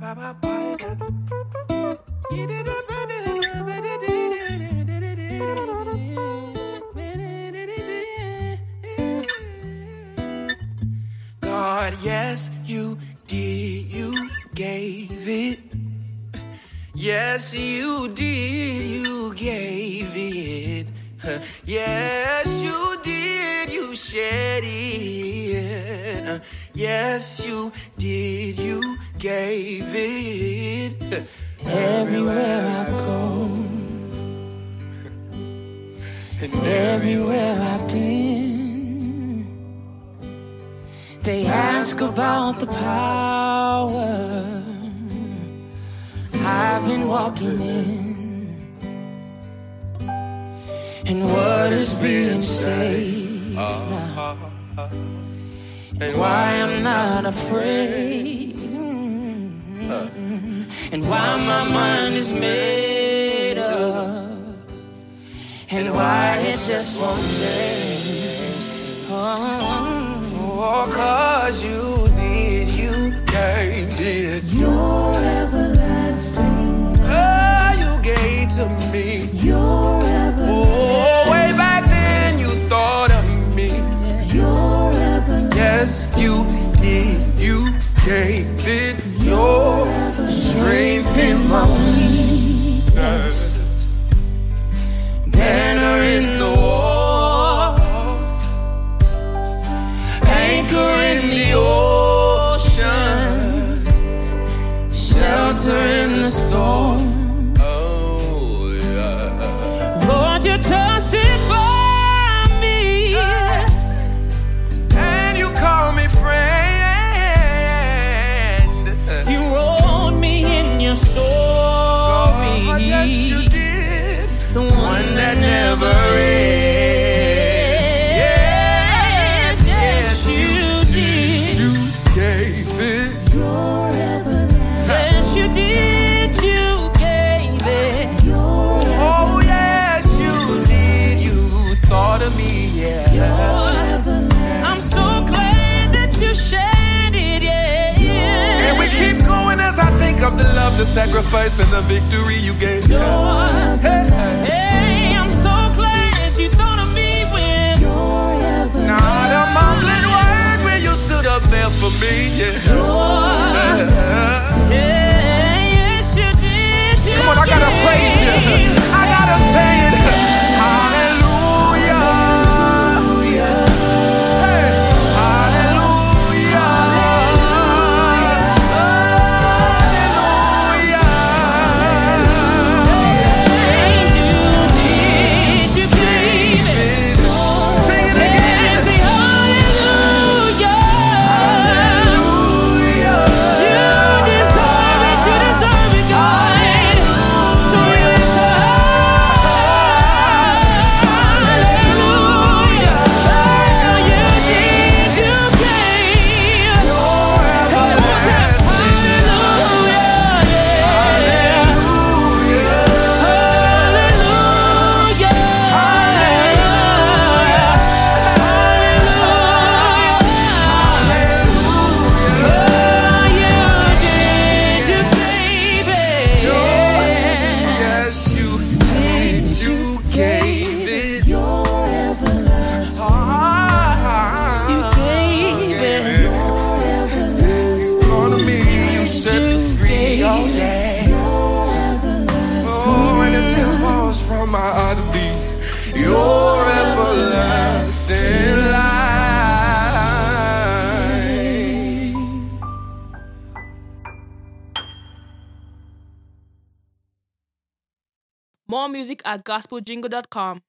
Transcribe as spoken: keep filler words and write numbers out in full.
God, yes, you did, you gave it. Yes, you did, you gave it. Yes, you did, you shed it. Yes, you did, you gave it. Everywhere I go, and everywhere I've been, they ask about the power I've been walking in, and what is being saved now, and why I'm not afraid, and why my mind is made up, and why it just won't change. Oh, 'cause you did, you gave it. You're everlasting. Oh, you gave to me. You're everlasting. Oh, way back then you thought of me. You're everlasting. Yes, you did, you gave it. Your strength in my weakness. Banner in the wall, anchor in the ocean, shelter in the storm. Oh, yeah. Lord, you justify me, and you call me friend. you wrote me in your story. God, yes, you did. The one that never ends. Yes, Yes, you did. you gave it. You're everlasting. Yes, you did. You gave it. Oh, yes, you did. You thought of me, yeah. You're everlasting. I'm so glad that you shared it, yeah, yeah. And we keep going as I think of the love, the sacrifice, and the victory you gave. You're Hey, Hey, I'm so glad you thought of me when you're everlasting. now the mumbling word when you stood up there for me, yeah. You're Yeah, yes, you did. You Come on, I gotta gave. praise you. I gotta say it. Hallelujah. Hey, hallelujah. My heart beat, your everlasting light. More music at gospel jingle dot com.